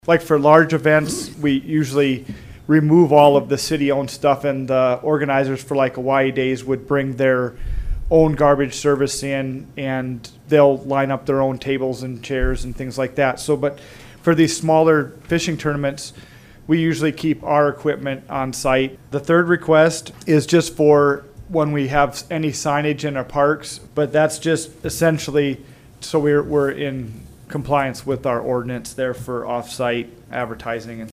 Like for large events, we usually remove all of the city-owned stuff, and the organizers for like Hawaii Days would bring their own garbage service in, and they'll line up their own tables and chairs and things like that. So, but for these smaller fishing tournaments, we usually keep our equipment on site. The third request is just for when we have any signage in our parks, but that's just essentially so we're in compliance with our ordinance there for off-site advertising and